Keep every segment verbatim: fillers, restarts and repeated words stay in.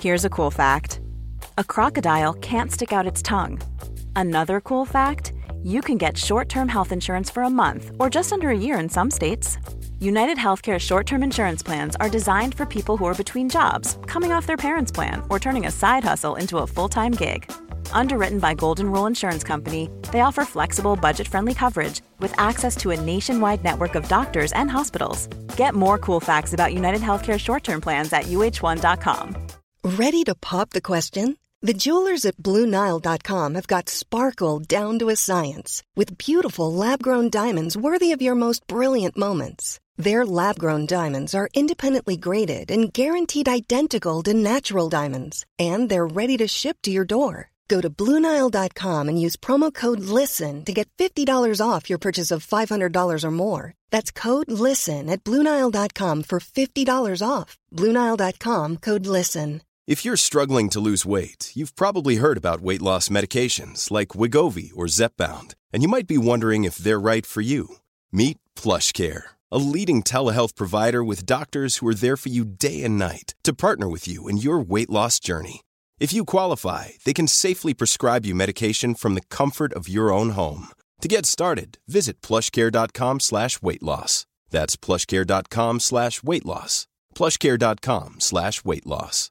Here's a cool fact. A crocodile can't stick out its tongue. Another cool fact, you can get short-term health insurance for a month or just under a year in some states. United Healthcare short-term insurance plans are designed for people who are between jobs, coming off their parents' plan, or turning a side hustle into a full-time gig. Underwritten by Golden Rule Insurance Company, they offer flexible, budget-friendly coverage with access to a nationwide network of doctors and hospitals. Get more cool facts about United Healthcare short-term plans at U H one dot com. Ready to pop the question? The jewelers at Blue Nile dot com have got sparkle down to a science with beautiful lab-grown diamonds worthy of your most brilliant moments. Their lab-grown diamonds are independently graded and guaranteed identical to natural diamonds, and they're ready to ship to your door. Go to Blue Nile dot com and use promo code LISTEN to get fifty dollars off your purchase of five hundred dollars or more. That's code LISTEN at Blue Nile dot com for fifty dollars off. Blue Nile dot com, code LISTEN. If you're struggling to lose weight, you've probably heard about weight loss medications like Wegovy or Zepbound, and you might be wondering if they're right for you. Meet PlushCare, a leading telehealth provider with doctors who are there for you day and night to partner with you in your weight loss journey. If you qualify, they can safely prescribe you medication from the comfort of your own home. To get started, visit plushcare.com slash weight loss. That's plushcare.com slash weight loss. plushcare.com slash weight loss.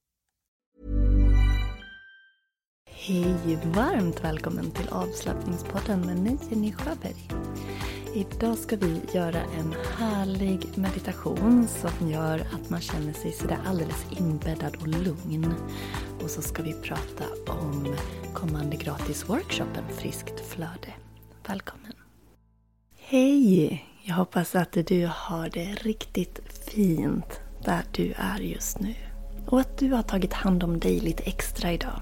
Hej, varmt välkommen till avslappningspodden med mig, Jenny Sjöberg. Idag ska vi göra en härlig meditation som gör att man känner sig sådär alldeles inbäddad och lugn. Och så ska vi prata om kommande gratis workshopen Friskt flöde. Välkommen! Hej! Jag hoppas att du har det riktigt fint där du är just nu. Och att du har tagit hand om dig lite extra idag.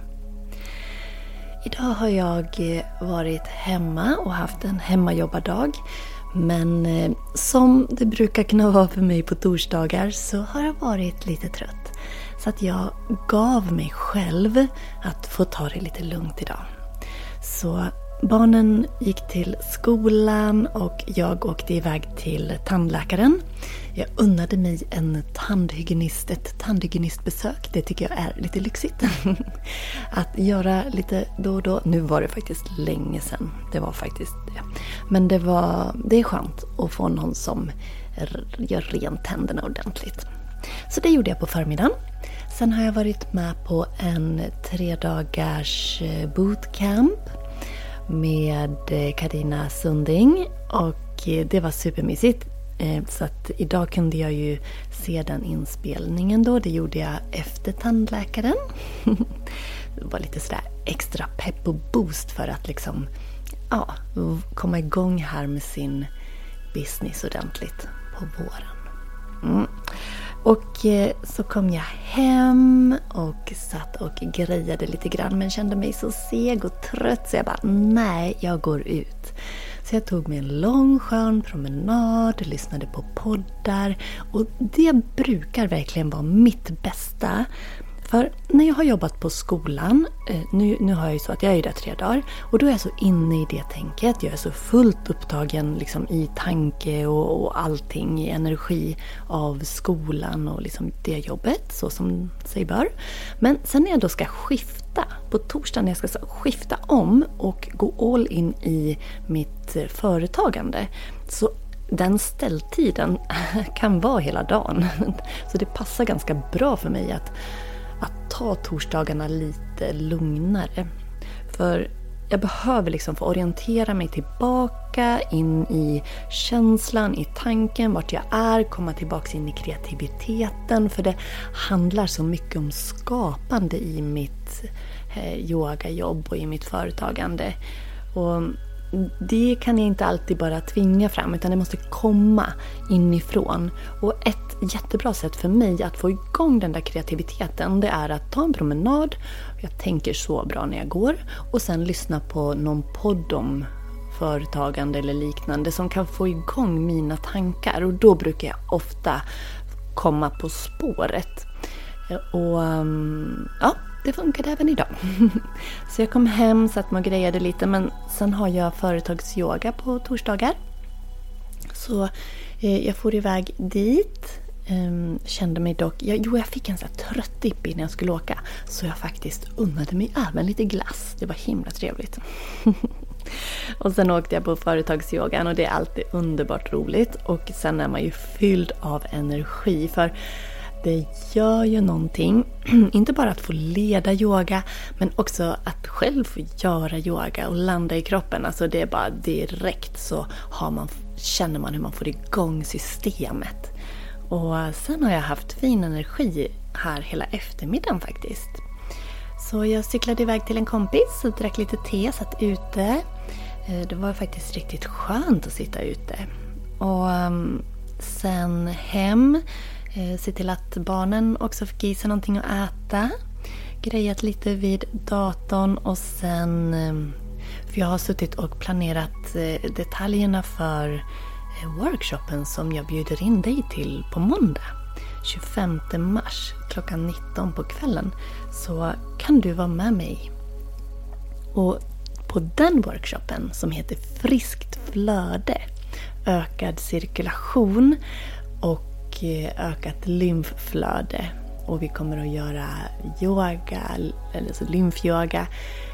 Idag har jag varit hemma och haft en hemmajobbardag. Men som det brukar kunna vara för mig på torsdagar så har jag varit lite trött. Så att jag gav mig själv att få ta det lite lugnt idag. Så barnen gick till skolan och jag åkte iväg till tandläkaren. Jag unnade mig en tandhygienist, ett tandhygienistbesök. Det tycker jag är lite lyxigt. Att göra lite då och då. Nu var det faktiskt länge sedan. Det var faktiskt det. Men det, var, det är skönt att få någon som gör rent tänderna ordentligt. Så det gjorde jag på förmiddagen. Sen har jag varit med på en tre dagars bootcamp med Carina Sunding och det var supermysigt. Så att idag kunde jag ju se den inspelningen då. Det gjorde jag efter tandläkaren. Det var lite sådär extra pepp och boost för att liksom ja, komma igång här med sin business ordentligt på våren. Mm. Och så kom jag hem och satt och grejade lite grann men kände mig så seg och trött så jag bara, nej, jag går ut. Så jag tog mig en lång skön promenad, lyssnade på poddar och det brukar verkligen vara mitt bästa. För när jag har jobbat på skolan, nu, nu har jag ju så att jag är där tre dagar och då är jag så inne i det tänket. Jag är så fullt upptagen liksom i tanke och, och allting i energi av skolan och liksom det jobbet så som sig bör. Men sen när jag då ska skifta, på torsdag när jag ska skifta om och gå all in i mitt företagande så den ställtiden kan vara hela dagen. Så det passar ganska bra för mig att att ta torsdagarna lite lugnare. För jag behöver liksom få orientera mig tillbaka in i känslan, i tanken, vart jag är, komma tillbaka in i kreativiteten. För det handlar så mycket om skapande i mitt eh, yogajobb och i mitt företagande. Och det kan jag inte alltid bara tvinga fram utan det måste komma inifrån. Och ett jättebra sätt för mig att få igång den där kreativiteten det är att ta en promenad. Jag tänker så bra när jag går. Och sen lyssna på någon podd om företagande eller liknande som kan få igång mina tankar. Och då brukar jag ofta komma på spåret. Och ja, det funkade även idag. Så jag kom hem, satt mig och grejade lite. Men sen har jag företagsyoga på torsdagar. Så eh, jag får iväg dit. Um, kände mig dock, jag, jo jag fick en så här trött dipp innan jag skulle åka, så jag faktiskt unnade mig även lite glass. Det var himla trevligt. Och sen åkte jag på företagsyogan och det är alltid underbart roligt, och sen är man ju fylld av energi, för det gör ju någonting, inte bara att få leda yoga, men också att själv få göra yoga och landa i kroppen. Alltså det är bara direkt så har man, känner man hur man får igång systemet. Och sen har jag haft fin energi här hela eftermiddagen faktiskt. Så jag cyklade iväg till en kompis och drack lite te, satt ute. Det var faktiskt riktigt skönt att sitta ute. Och sen hem, se till att barnen också fick i sig någonting att äta. Grejat lite vid datorn och sen, för jag har suttit och planerat detaljerna för workshopen som jag bjuder in dig till på måndag tjugofemte mars klockan nitton på kvällen, så kan du vara med mig. Och på den workshopen som heter Friskt flöde, ökad cirkulation och ökat lymfflöde, och vi kommer att göra yoga, eller så lymfyoga,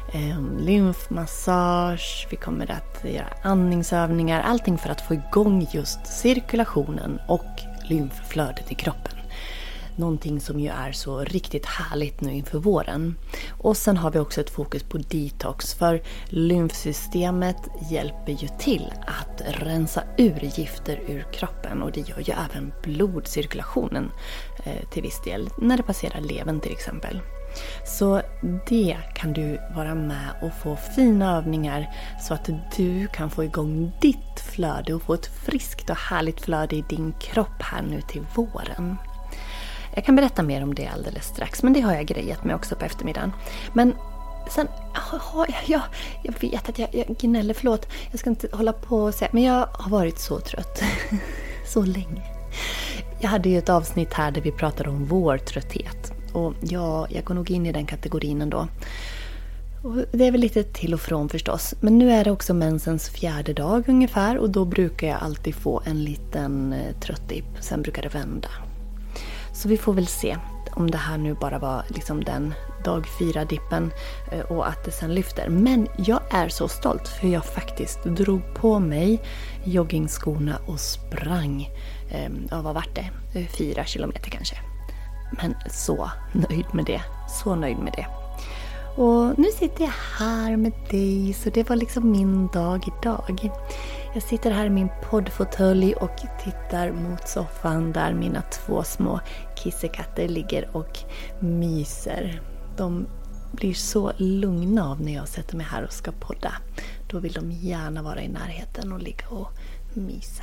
lymfmassage, vi kommer att göra andningsövningar, allting för att få igång just cirkulationen och lymfflödet i kroppen. Någonting som ju är så riktigt härligt nu inför våren. Och sen har vi också ett fokus på detox, för lymfsystemet hjälper ju till att rensa ur gifter ur kroppen, och det gör ju även blodcirkulationen eh, till viss del när det passerar levern till exempel. Så det kan du vara med och få fina övningar så att du kan få igång ditt flöde och få ett friskt och härligt flöde i din kropp här nu till våren. Jag kan berätta mer om det alldeles strax, men det har jag grejat med också på eftermiddagen. Men sen, oh, jag, jag vet att jag, jag gnäller, förlåt, jag ska inte hålla på och säga, men jag har varit så trött så länge. Jag hade ju ett avsnitt här där vi pratade om vårtrötthet, och ja, jag går nog in i den kategorin ändå. Och det är väl lite till och från förstås, men nu är det också mensens fjärde dag ungefär, och då brukar jag alltid få en liten tröttdipp, sen brukar det vända. Så vi får väl se om det här nu bara var liksom den dag fyra dippen och att det sen lyfter. Men jag är så stolt, för jag faktiskt drog på mig joggingskorna och sprang. Ja, vad var det? Fyra kilometer kanske. Men så nöjd med det. Så nöjd med det. Och nu sitter jag här med dig, så det var liksom min dag idag. Jag sitter här i min poddfåtölj och tittar mot soffan där mina två små kissekatter ligger och myser. De blir så lugna av när jag sätter mig här och ska podda. Då vill de gärna vara i närheten och ligga och mysa.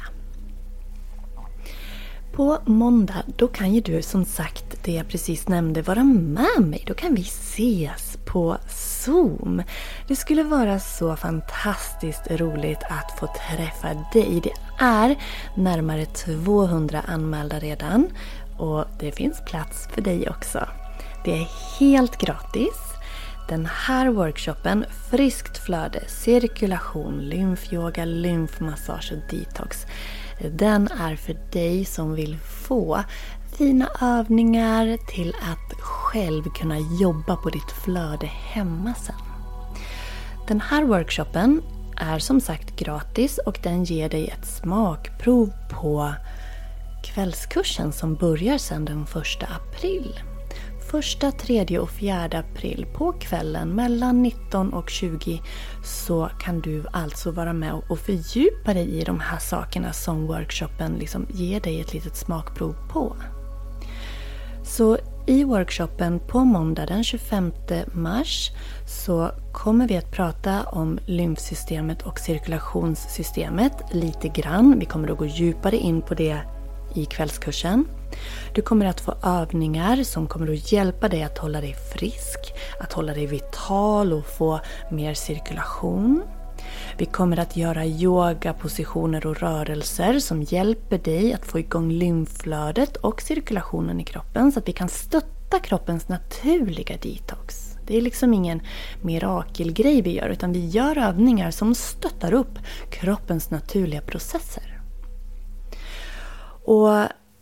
På måndag, då kan ju du som sagt, det jag precis nämnde, vara med mig. Då kan vi ses på Zoom. Det skulle vara så fantastiskt roligt att få träffa dig. Det är närmare tvåhundra anmälda redan, och det finns plats för dig också. Det är helt gratis. Den här workshopen, friskt flöde, cirkulation, lymfyoga, lymfmassage och detox, den är för dig som vill få fina övningar till att själv kunna jobba på ditt flöde hemma sen. Den här workshopen är som sagt gratis, och den ger dig ett smakprov på kvällskursen som börjar sedan den första april. Första, tredje och fjärde april på kvällen mellan nitton och tjugo så kan du alltså vara med och fördjupa dig i de här sakerna som workshopen liksom ger dig ett litet smakprov på. Så i workshopen på måndag den tjugofemte mars så kommer vi att prata om lymfsystemet och cirkulationssystemet lite grann. Vi kommer att gå djupare in på det i kvällskursen. Du kommer att få övningar som kommer att hjälpa dig att hålla dig frisk, att hålla dig vital och få mer cirkulation. Vi kommer att göra yogapositioner och rörelser som hjälper dig att få igång lymfflödet och cirkulationen i kroppen så att vi kan stötta kroppens naturliga detox. Det är liksom ingen mirakelgrej vi gör, utan vi gör övningar som stöttar upp kroppens naturliga processer. Och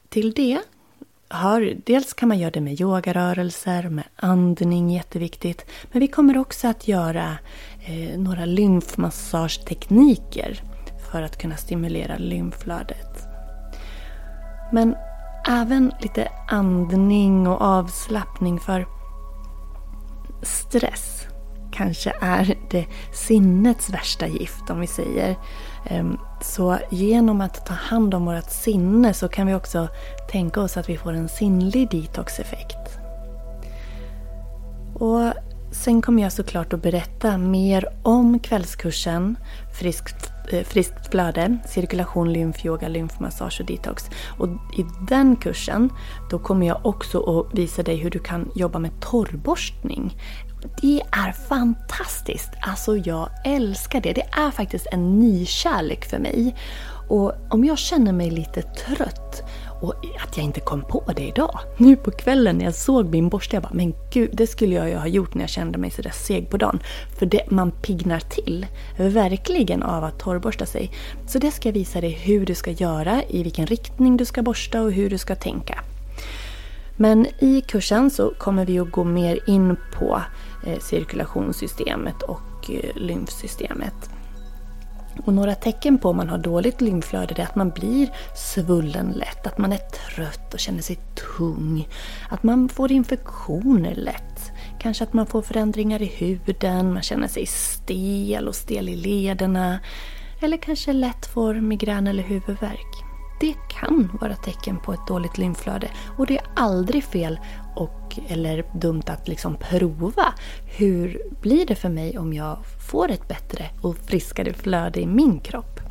till det hör, dels kan man göra det med yogarörelser, med andning, jätteviktigt. Men vi kommer också att göra eh, några lymfmassagetekniker för att kunna stimulera lymflödet. Men även lite andning och avslappning, för stress kanske är det sinnets värsta gift, om vi säger. Så genom att ta hand om vårt sinne så kan vi också tänka oss att vi får en sinnlig detox-effekt. Och sen kommer jag såklart att berätta mer om kvällskursen Friskt, eh, friskt flöde, cirkulation, lymfyoga, lymfmassage och detox. Och i den kursen då kommer jag också att visa dig hur du kan jobba med torrborstning. Det är fantastiskt. Alltså jag älskar det. Det är faktiskt en ny kärlek för mig. Och om jag känner mig lite trött och att jag inte kom på det idag. Nu på kvällen när jag såg min borste, jag bara, men gud, det skulle jag ju ha gjort när jag kände mig så där seg på dagen. För det, man pignar till verkligen av att torrborsta sig. Så det ska jag visa dig hur du ska göra, i vilken riktning du ska borsta och hur du ska tänka. Men i kursen så kommer vi att gå mer in på eh, cirkulationssystemet och eh, lymfsystemet. Och några tecken på om man har dåligt lymflöde är att man blir svullen lätt, att man är trött och känner sig tung, att man får infektioner lätt, kanske att man får förändringar i huden, man känner sig stel och stel i lederna, eller kanske lätt får migrän eller huvudvärk. Det kan vara tecken på ett dåligt lymflöde, och det är aldrig fel och eller dumt att liksom prova. Hur blir det för mig om jag får ett bättre och friskare flöde i min kropp?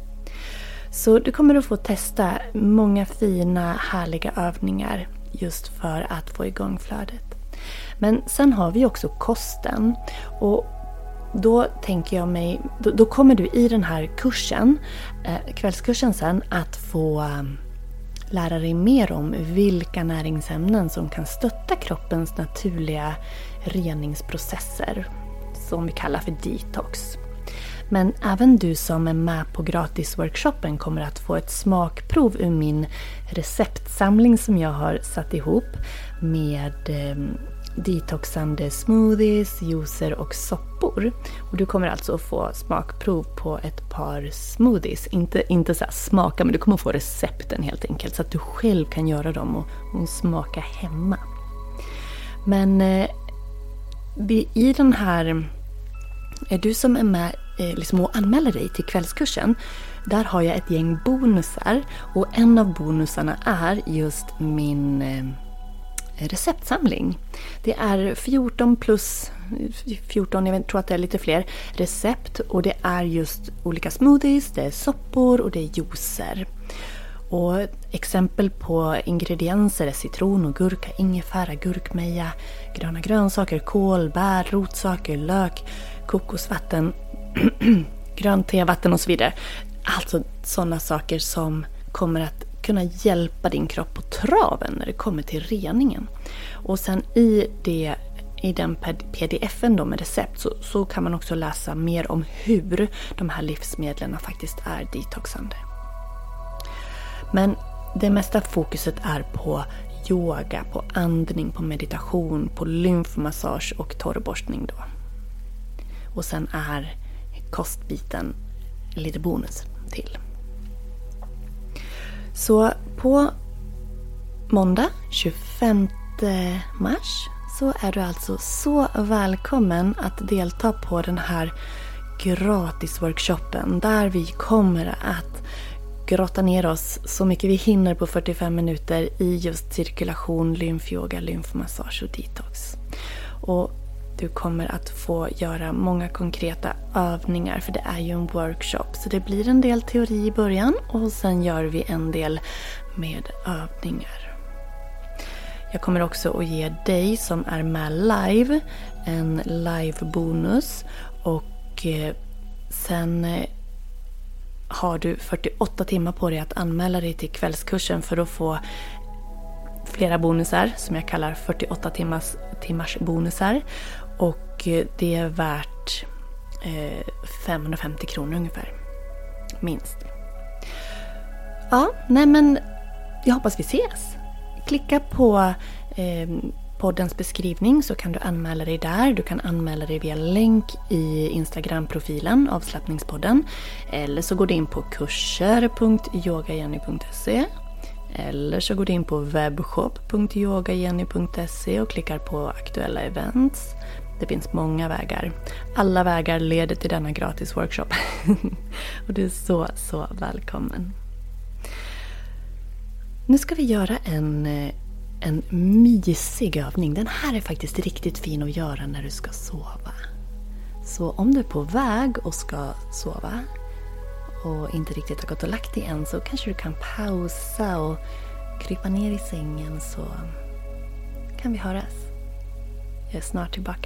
Så du kommer att få testa många fina, härliga övningar just för att få igång flödet. Men sen har vi också kosten, och då tänker jag mig, då, då kommer du i den här kursen, eh, kvällskursen sen, att få eh, lära dig mer om vilka näringsämnen som kan stötta kroppens naturliga reningsprocesser, som vi kallar för detox. Men även du som är med på gratisworkshopen kommer att få ett smakprov ur min receptsamling som jag har satt ihop med eh, detoxande smoothies, juicer och soppor. Och du kommer alltså att få smakprov på ett par smoothies. Inte, inte så här smaka, men du kommer att få recepten helt enkelt, så att du själv kan göra dem och, och smaka hemma. Men eh, i den här, är du som är med eh, liksom och anmäler dig till kvällskursen, där har jag ett gäng bonusar, och en av bonusarna är just min eh, receptsamling. Det är fjorton plus fjorton, jag tror att det är lite fler recept, och det är just olika smoothies, det är soppor och det är juicer. Och exempel på ingredienser är citron och gurka, ingefära, gurkmeja, gröna grönsaker, kål, bär, rotsaker, lök, kokosvatten, grönt tevatten och så vidare. Alltså sådana saker som kommer att kunna hjälpa din kropp på traven när det kommer till reningen. Och sen i, det, i den pdf-en då med recept så, så kan man också läsa mer om hur de här livsmedlen faktiskt är detoxande. Men det mesta fokuset är på yoga, på andning, på meditation, på lymfmassage och torrborstning då. Och sen är kostbiten lite bonus till. Så på måndag tjugofemte mars så är du alltså så välkommen att delta på den här gratisworkshopen, där vi kommer att grotta ner oss så mycket vi hinner på fyrtiofem minuter i just cirkulation, lymfyoga, lymfmassage och detox. Och du kommer att få göra många konkreta övningar, för det är ju en workshop. Så det blir en del teori i början och sen gör vi en del med övningar. Jag kommer också att ge dig som är med live en live-bonus, och sen har du fyrtioåtta timmar på dig att anmäla dig till kvällskursen för att få flera bonusar som jag kallar fyrtioåtta timmars, timmars bonusar. Och det är värt eh, femhundrafemtio kronor ungefär. Minst. Ja, nej men jag hoppas vi ses. Klicka på eh, poddens beskrivning så kan du anmäla dig där. Du kan anmäla dig via länk i Instagram-profilen Avslappningspodden. Eller så går du in på kurser punkt yogajenny punkt se. Eller så går du in på webbshop punkt yogajenny punkt se och klickar på aktuella events. Det finns många vägar. Alla vägar leder till denna gratis workshop. Och du är så, så välkommen. Nu ska vi göra en, en mysig övning. Den här är faktiskt riktigt fin att göra när du ska sova. Så om du är på väg och ska sova och inte riktigt har gått och lagt dig än, så kanske du kan pausa och krypa ner i sängen, så kan vi höras. Jag är snart tillbaka.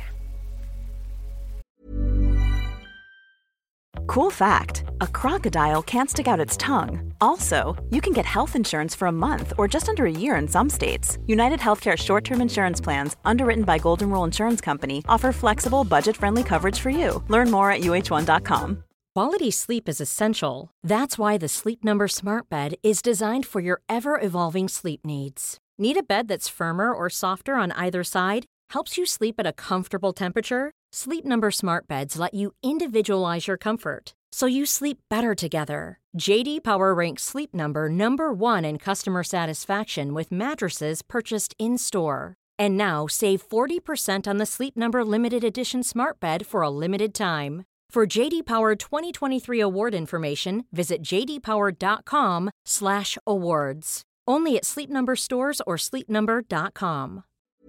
Cool fact, a crocodile can't stick out its tongue. Also, you can get health insurance for a month or just under a year in some states. United Healthcare short-term insurance plans, underwritten by Golden Rule Insurance Company, offer flexible, budget-friendly coverage for you. Learn more at U H one dot com. Quality sleep is essential. That's why the Sleep Number Smart Bed is designed for your ever-evolving sleep needs. Need a bed that's firmer or softer on either side? Helps you sleep at a comfortable temperature? Sleep Number Smart Beds let you individualize your comfort, so you sleep better together. J D Power ranks Sleep Number number one in customer satisfaction with mattresses purchased in-store. And now save forty percent on the Sleep Number Limited Edition Smart Bed for a limited time. For J D Power twenty twenty-three award information, visit j d power dot com slash awards. Only at Sleep Number stores or sleep number dot com.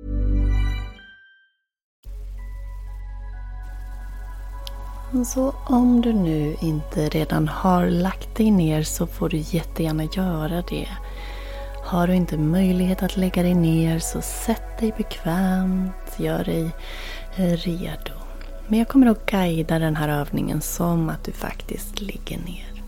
Så om du nu inte redan har lagt dig ner, så får du jättegärna göra det. Har du inte möjlighet att lägga dig ner, så sätt dig bekvämt, gör dig redo. Men jag kommer att guida den här övningen som att du faktiskt ligger ner.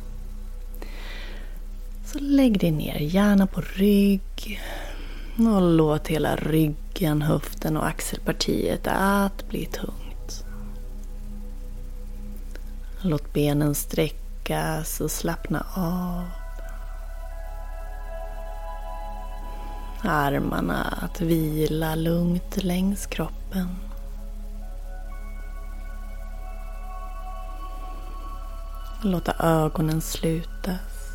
Så lägg dig ner, gärna på rygg. Och låt hela ryggen, höften och axelpartiet att bli tungt. Låt benen sträckas och slappna av. Armarna att vila lugnt längs kroppen. Låta ögonen slutas.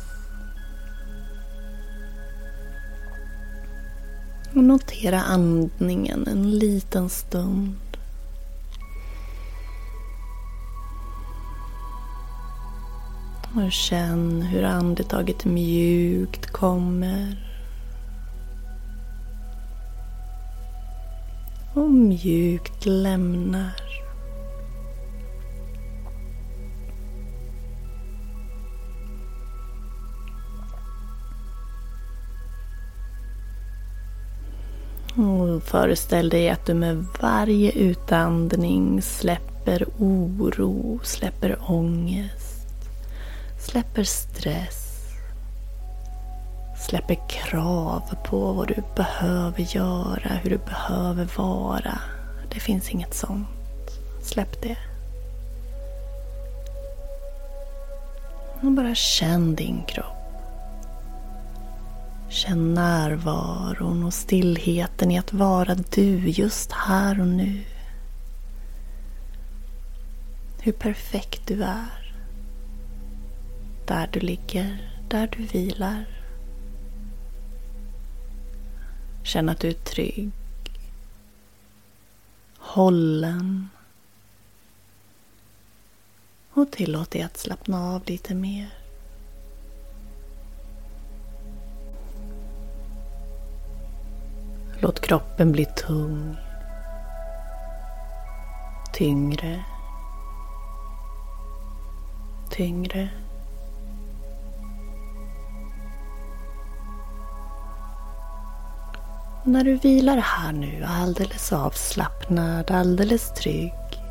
Och notera andningen en liten stund. Och känn hur andetaget mjukt kommer. Och mjukt lämnar. Och föreställ dig att du med varje utandning släpper oro, släpper ångest, släpper stress, släpper krav på vad du behöver göra, hur du behöver vara. Det finns inget sånt. Släpp det. Och bara känn din kropp. Känn närvaron och stillheten i att vara du just här och nu. Hur perfekt du är. Där du ligger, där du vilar. Känn att du är trygg. Hållen. Och tillåt dig att slappna av lite mer. Låt kroppen bli tung. Tyngre. Tyngre. Och när du vilar här nu, alldeles avslappnad, alldeles trygg,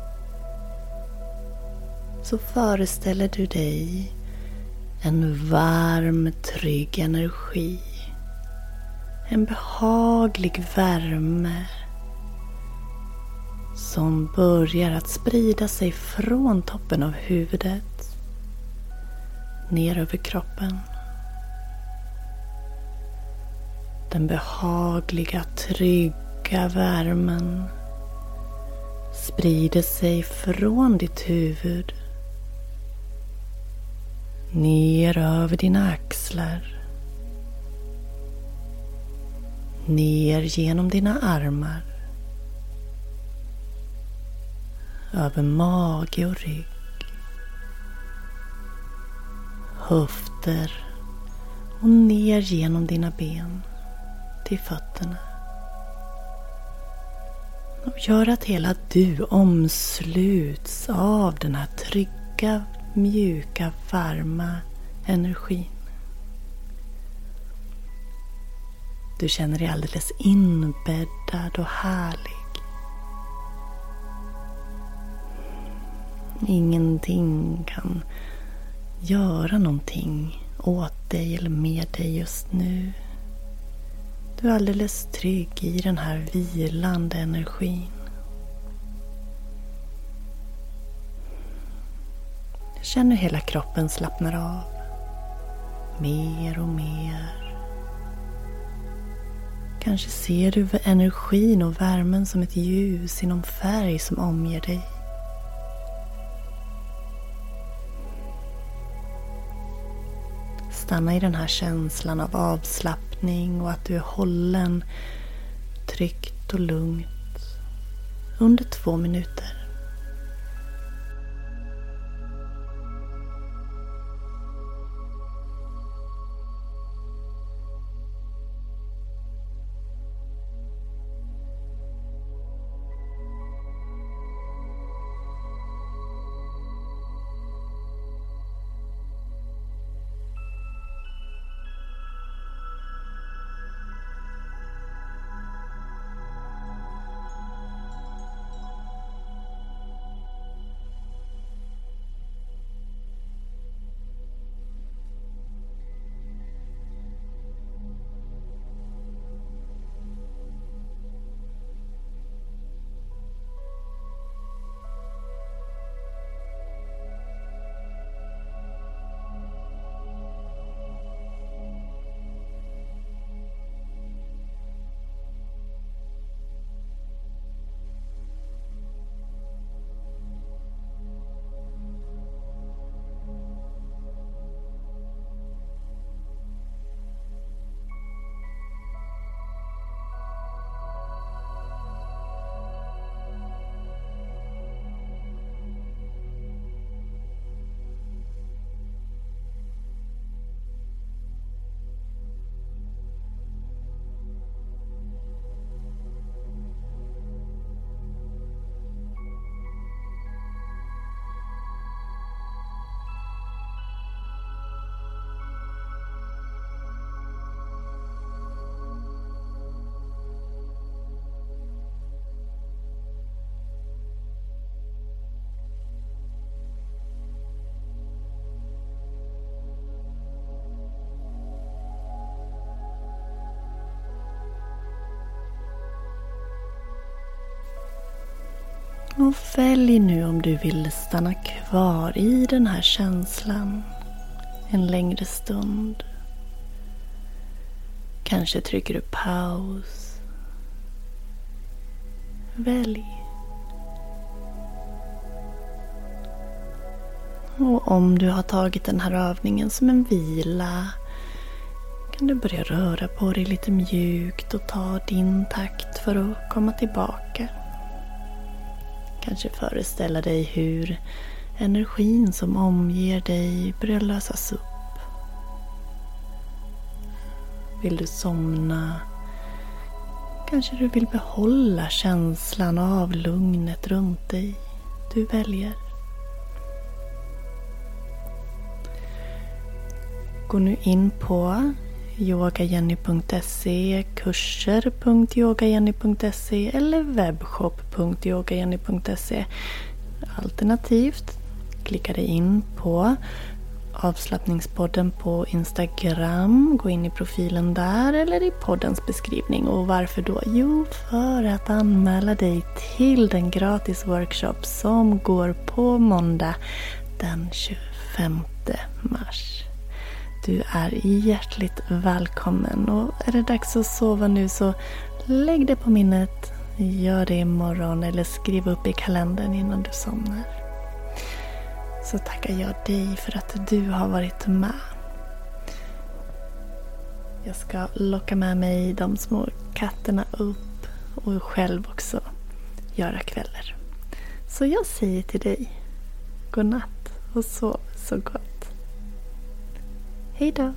så föreställer du dig en varm, trygg energi. En behaglig värme som börjar att sprida sig från toppen av huvudet ner över kroppen. Den behagliga, trygga värmen sprider sig från ditt huvud ner över dina axlar, ner genom dina armar, över mage och rygg, höfter och ner genom dina ben till fötterna. Och gör att hela du omsluts av den här trygga, mjuka, varma energin. Du känner dig alldeles inbäddad och härlig. Ingenting kan göra någonting åt dig eller med dig just nu. Du är alldeles trygg i den här vilande energin. Känner hela kroppen slappnar av. Mer och mer. Kanske ser du energin och värmen som ett ljus i någon färg som omger dig. Stanna i den här känslan av avslappning och att du är hållen, tryggt och lugnt under två minuter. Och välj nu om du vill stanna kvar i den här känslan en längre stund. Kanske trycker du paus. Välj. Och om du har tagit den här övningen som en vila kan du börja röra på dig lite mjukt och ta din takt för att komma tillbaka. Kanske föreställa dig hur energin som omger dig börjar lösas upp. Vill du somna? Kanske du vill behålla känslan av lugnet runt dig. Du väljer. Gå nu in på yogajenny punkt se, kurser punkt yogajenny punkt se eller webbshop punkt yogajenny punkt se. Alternativt klicka dig in på avslappningspodden på Instagram. Gå in i profilen där eller i poddens beskrivning. Och varför då? Jo, för att anmäla dig till den gratis workshop som går på måndag den tjugofemte mars. Du är hjärtligt välkommen. Och är det dags att sova nu så lägg det på minnet. Gör det imorgon eller skriv upp i kalendern innan du somnar. Så tackar jag dig för att du har varit med. Jag ska locka med mig de små katterna upp och själv också göra kvällar. Så jag säger till dig, god natt och sov så gott. Hej då!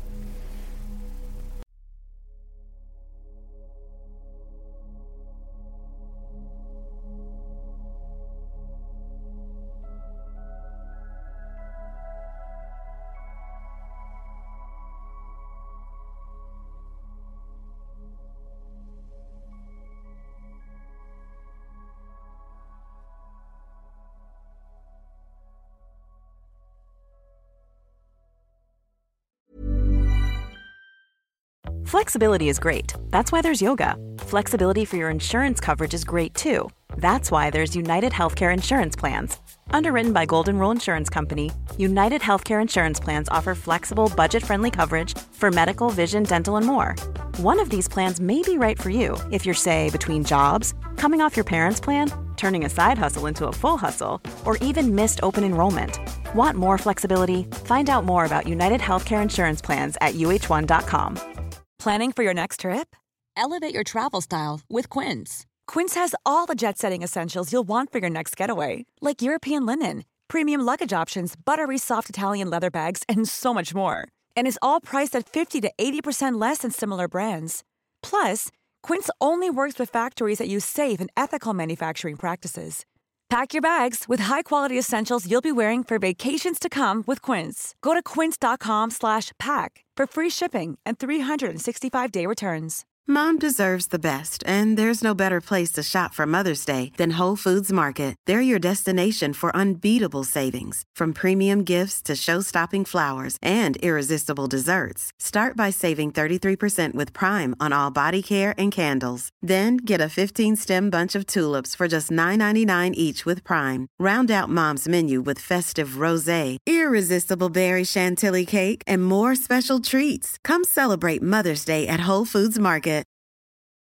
Flexibility is great. That's why there's yoga. Flexibility for your insurance coverage is great too. That's why there's United Healthcare Insurance Plans. Underwritten by Golden Rule Insurance Company, United Healthcare Insurance Plans offer flexible, budget-friendly coverage for medical, vision, dental, and more. One of these plans may be right for you if you're, say, between jobs, coming off your parents' plan, turning a side hustle into a full hustle, or even missed open enrollment. Want more flexibility? Find out more about United Healthcare Insurance Plans at U H one dot com. Planning for your next trip? Elevate your travel style with Quince. Quince has all the jet-setting essentials you'll want for your next getaway, like European linen, premium luggage options, buttery soft Italian leather bags, and so much more. And is all priced at fifty to eighty percent less than similar brands. Plus, Quince only works with factories that use safe and ethical manufacturing practices. Pack your bags with high-quality essentials you'll be wearing for vacations to come with Quince. Go to quince.com slash pack for free shipping and three sixty-five day returns. Mom deserves the best, and there's no better place to shop for Mother's Day than Whole Foods Market. They're your destination for unbeatable savings, from premium gifts to show-stopping flowers and irresistible desserts. Start by saving thirty-three percent with Prime on all body care and candles. Then get a fifteen-stem bunch of tulips for just nine ninety-nine each with Prime. Round out Mom's menu with festive rosé, irresistible berry chantilly cake, and more special treats. Come celebrate Mother's Day at Whole Foods Market.